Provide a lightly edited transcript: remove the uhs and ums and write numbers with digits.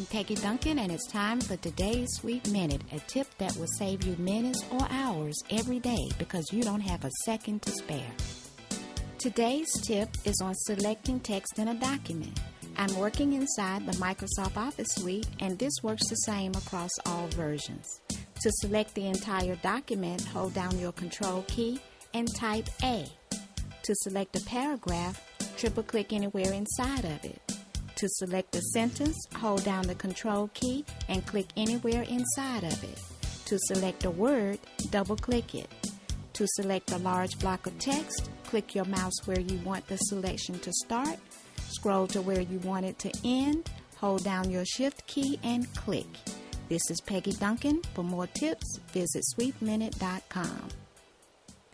Peggy Duncan, and it's time for today's Sweet Minute, a tip that will save you minutes or hours every day because you don't have a second to spare. Today's tip is on selecting text in a document. I'm working inside the Microsoft Office suite, and this works the same across all versions. To select the entire document, hold down your Control key and type A. To select a paragraph, triple-click anywhere inside of it. To select a sentence, hold down the Control key and click anywhere inside of it. To select a word, double-click it. To select a large block of text, click your mouse where you want the selection to start. Scroll to where you want it to end, hold down your Shift key and click. This is Peggy Duncan. For more tips, visit sweetminute.com.